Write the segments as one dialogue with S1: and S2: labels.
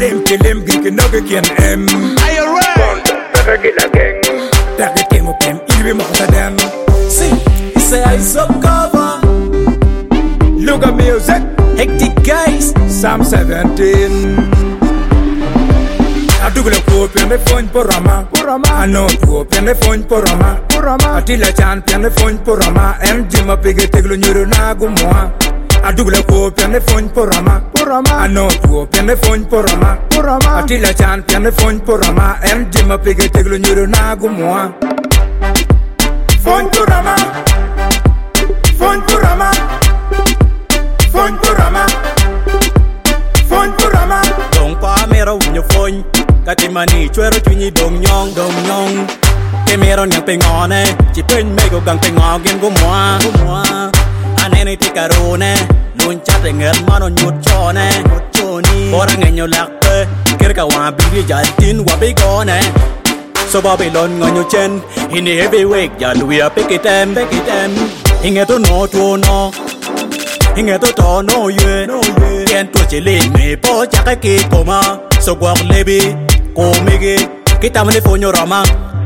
S1: Chilim, geek, no geek, M.
S2: Are you ready?
S1: That the king of him, you be more than.
S3: See, he say I so cover.
S1: Look at music,
S3: Hectic guys.
S1: Psalm 17. I do the poop and the phone porama. I know poop and the phone porama. Atila chant and the phone porama. And Jim a pig take Lunu Nagumoa. I do the poop and the phone porama. I know poop and the phone porama. Atila chant and the phone porama. And Jim a pig take Lunu Nagumoa. Phone porama. Phone porama. Phone porama. Phone porama.
S3: Don't pa mero when you phone. Katimani chwero chwinyi dong nyong. Kemero nyang pengone. Chipin mego gang pengong gen gumwa. Anene tikarone. Lun chat ngel mano nyut chone. Orang ngenyo lakpe. Kirka wabili jantin wabigone. So Babylon on your chin. In the heavyweight yaluya pick it em. Hinge to no. Hinge to no ye. Ken to chili me po chakaki koma. So guap lebi. Komege, kita melefonyo rama.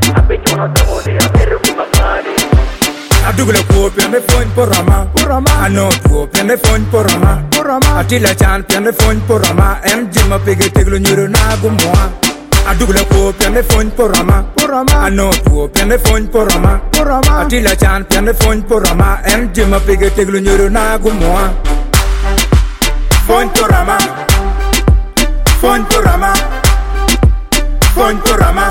S1: I do the poop and the phone porama. I know poop and the phone porama. Atila chant and the phone porama. And Jim a pig take Lunu Nagumoa. I do the poop and the phone porama. I know poop and the phone porama. Atila chant and the phone porama. And Jim a pig take Lunu Nagumoa. Phone porama. Phone porama. Phone porama.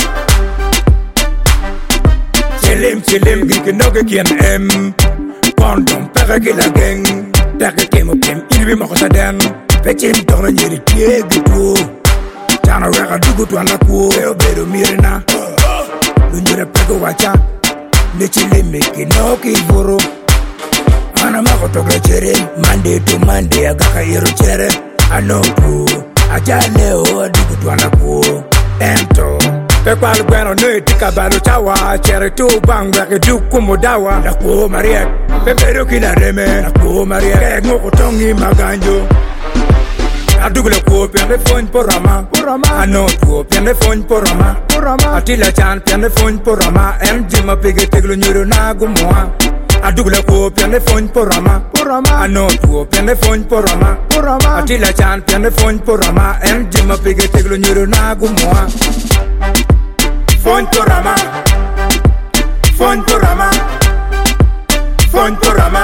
S1: Chilim, geek, no geek, M. Condom, peragila gang. Take game of him, il be more than. Petting don't need it, yeah, Tana Raka do good to Anaku, Bedo Mirna. Lunura Pego Wacha. Nichilim, make it no kiburu. Anamako to Gretchen, Monday to Monday, Agaka Yerochere. I know who. Ajale, oh, do good to Anaku. Ento Pepal Guano no tika balu chawa Chere tu bang wake du kumodawa Nakuo Maria Pepero kila reme Nakuo Maria Kek ngoko tongi maganjo Adugule kuo piande phone porama Ano kuo piande phone porama Atila chan piande phone porama M Jima pigi teglu nyuru nagumoa Adugule kuo piande phone porama Ano kuo piande phone porama Atila chan piande phone porama M Jima pigi teglu nyuru nagumoa Phone porama Phone porama Phone porama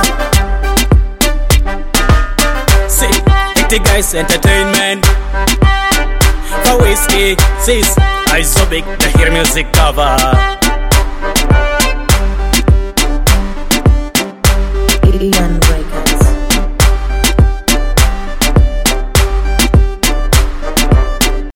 S3: See, Hectic guys entertainment. For whiskey, sis, I so big the hear music cover.